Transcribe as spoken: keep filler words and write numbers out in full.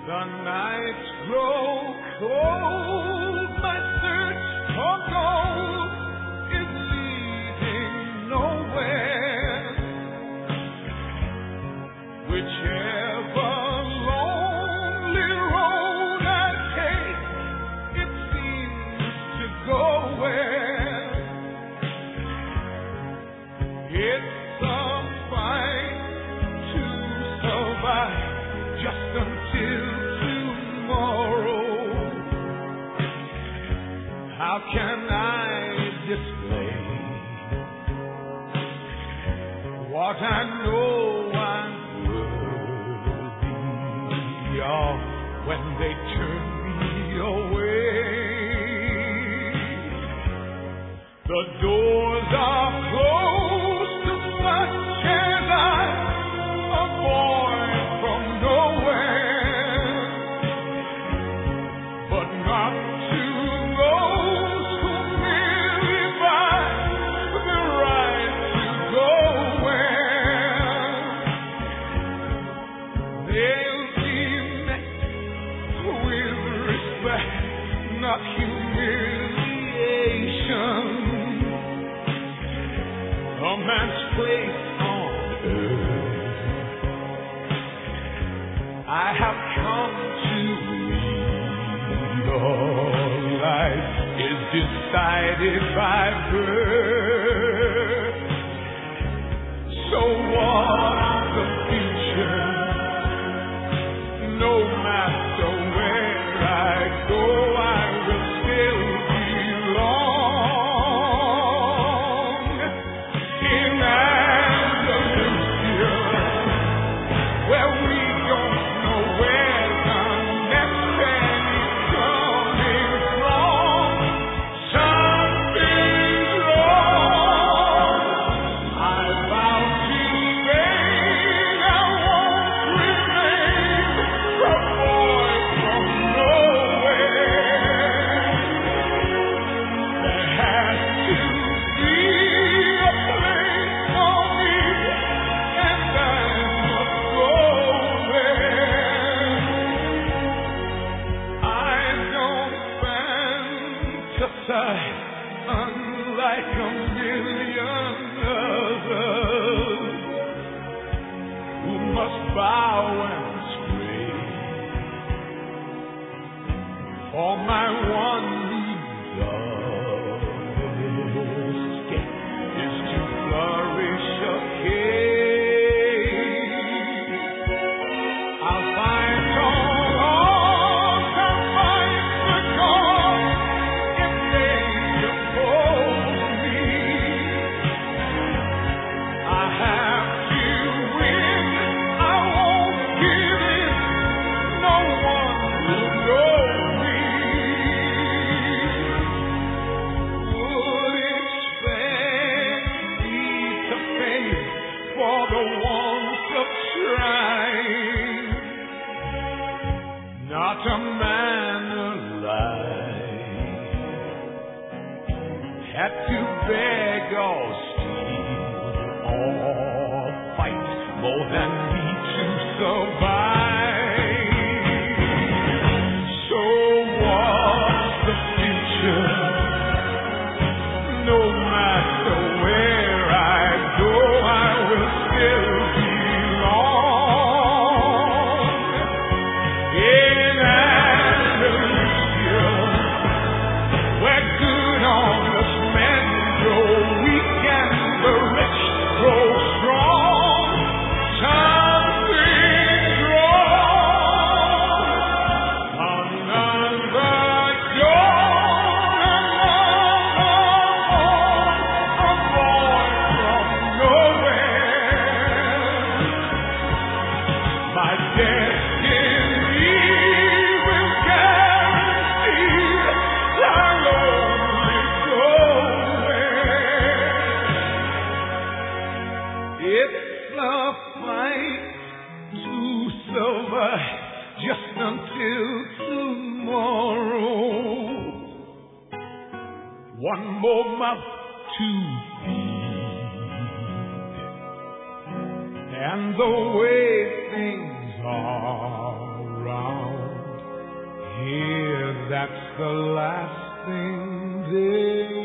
The nights grow cold, my search for gold is leading nowhere. Whichever lonely road I take, it seems to go where. It's a fight to survive just until tomorrow. How can I display what I know I'm worthy of when they turn me away? The doors are closed to such as I, a boy from nowhere, but not to those who merely buy the right to go where. They'll be met with respect, not humiliation. A man's place on earth I have come to read. All life is decided by birth. So what's the future? No matter where I go, I will still belong in Andalusia, where we don't know where the next penny coming from. Something's wrong. I vow to stay. I won't remain a boy from nowhere. There has to be a place for me, and I must go there. I don't fantasize unlike a million others who must bow and scrape for my one escape is to flourish a cave. I'll find all can find the cause if they oppose me. I have to win. I won't give in. No one will know me. Would expect me to pay for the want of trying. Not a man alive had to beg or steal or fight more than me to survive. So what's the future? No matter where I go, I will still belong in Andalusia, where good honest men grow weak and the rich grow strong. Something's wrong. Another dawn, another morn, a boy from nowhere. My destiny will guarantee I'll only go where. It's a fight to survive just until tomorrow. One more mouth to feed, and the way things are around here, that's the last thing they